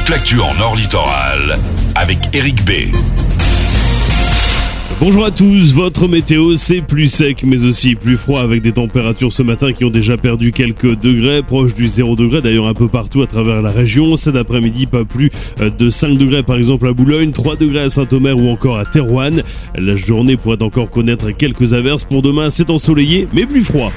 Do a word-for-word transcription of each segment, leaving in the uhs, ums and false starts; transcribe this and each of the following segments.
toute l'actu en Nord Littoral avec Eric B. Bonjour à tous, votre météo c'est plus sec mais aussi plus froid avec des températures ce matin qui ont déjà perdu quelques degrés, proche du zéro degré d'ailleurs un peu partout à travers la région. Cet après-midi pas plus de cinq degrés par exemple à Boulogne, trois degrés à Saint-Omer ou encore à Thérouanne. La journée pourrait encore connaître quelques averses, pour demain c'est ensoleillé mais plus froid.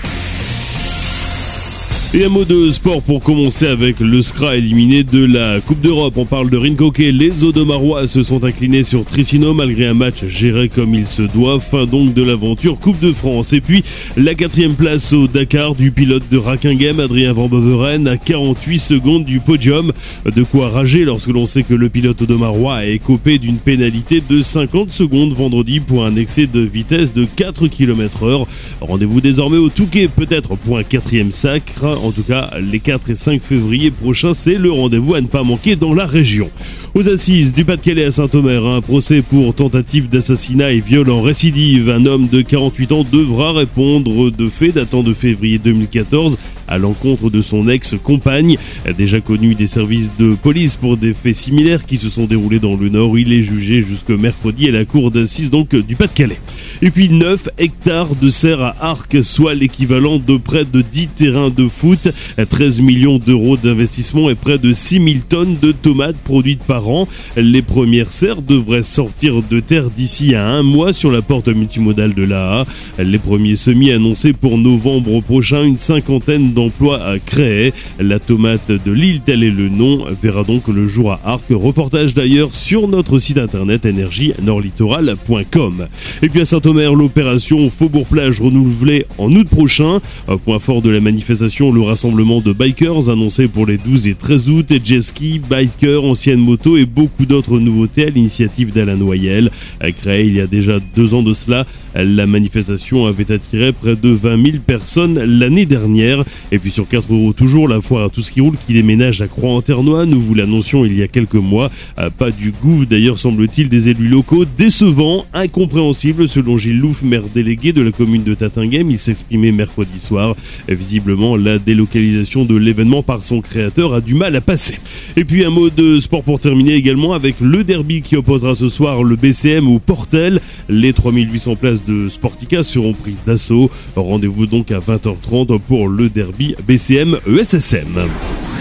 Et un mot de sport pour commencer avec le S C R A éliminé de la Coupe d'Europe. On parle de Rincoquet. Les Audomarois se sont inclinés sur Tricino malgré un match géré comme il se doit. Fin donc de l'aventure Coupe de France. Et puis la quatrième place au Dakar du pilote de Rakinghem, Adrien Van Beveren, à quarante-huit secondes du podium. De quoi rager lorsque l'on sait que le pilote audomarois a écopé d'une pénalité de cinquante secondes vendredi pour un excès de vitesse de quatre kilomètres heure. Rendez-vous désormais au Touquet, peut-être pour un quatrième sacre. En tout cas, les quatre et cinq février prochains, c'est le rendez-vous à ne pas manquer dans la région. Aux assises du Pas-de-Calais à Saint-Omer, un procès pour tentative d'assassinat et viol en récidive. Un homme de quarante-huit ans devra répondre de faits datant de février deux mille quatorze à l'encontre de son ex-compagne. Déjà connu des services de police pour des faits similaires qui se sont déroulés dans le Nord, il est jugé jusque mercredi à la cour d'assises donc du Pas-de-Calais. Et puis neuf hectares de serre à Arques, soit l'équivalent de près de dix terrains de foot, treize millions d'euros d'investissement et près de six mille tonnes de tomates produites par an. Les premières serres devraient sortir de terre d'ici à un mois sur la porte multimodale de l'A A. Les premiers semis annoncés pour novembre prochain, une cinquantaine d'emplois à créer. La tomate de l'île, tel est le nom, verra donc le jour à Arques. Reportage d'ailleurs sur notre site internet énergie nord littoral point com. Et puis à Saint-Omer, l'opération Faubourg-Plage renouvelée en août prochain. Point fort de la manifestation, le rassemblement de bikers annoncé pour les douze et treize août, et jet ski, bikers, anciennes motos et beaucoup d'autres nouveautés à l'initiative d'Alain Noyel. Créée il y a déjà deux ans de cela, la manifestation avait attiré près de vingt mille personnes l'année dernière. Et puis sur quatre euros toujours, la foire à tout ce qui roule qui déménage à Croix-en-Ternois. Nous vous l'annoncions il y a quelques mois. Pas du goût d'ailleurs semble-t-il des élus locaux. Décevant, incompréhensible selon Gilles Louf, maire délégué de la commune de Tatinghem. Il s'exprimait mercredi soir. Visiblement, la délocalisation de l'événement par son créateur a du mal à passer. Et puis un mot de sport pour terminer également avec le derby qui opposera ce soir le B C M au Portel. Les trois mille huit cents places de Sportica seront prises d'assaut. Rendez-vous donc à vingt heures trente pour le derby B C M E S S M.